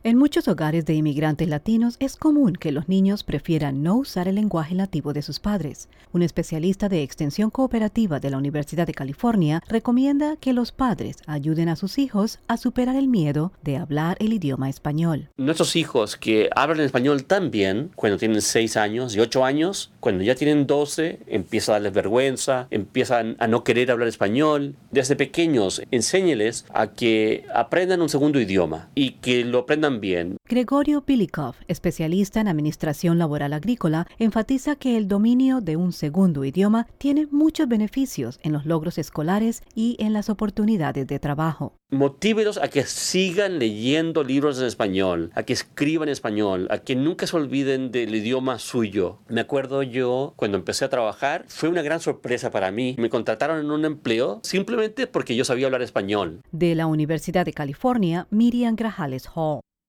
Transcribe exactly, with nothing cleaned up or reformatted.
En muchos hogares de inmigrantes latinos es común que los niños prefieran no usar el lenguaje nativo de sus padres. Un especialista de extensión cooperativa de la Universidad de California recomienda que los padres ayuden a sus hijos a superar el miedo de hablar el idioma español. Nuestros hijos que hablan español tan bien cuando tienen seis años y ocho años, cuando ya tienen doce, empieza a darles vergüenza, empiezan a no querer hablar español. Desde pequeños, enséñeles a que aprendan un segundo idioma y que lo aprendan bien. Gregorio Pilikov, especialista en administración laboral agrícola, enfatiza que el dominio de un segundo idioma tiene muchos beneficios en los logros escolares y en las oportunidades de trabajo. Motívelos a que sigan leyendo libros en español, a que escriban en español, a que nunca se olviden del idioma suyo. Me acuerdo yo, cuando empecé a trabajar, fue una gran sorpresa para mí. Me contrataron en un empleo simplemente porque yo sabía hablar español. De la Universidad de California, Miriam Grajales Hall.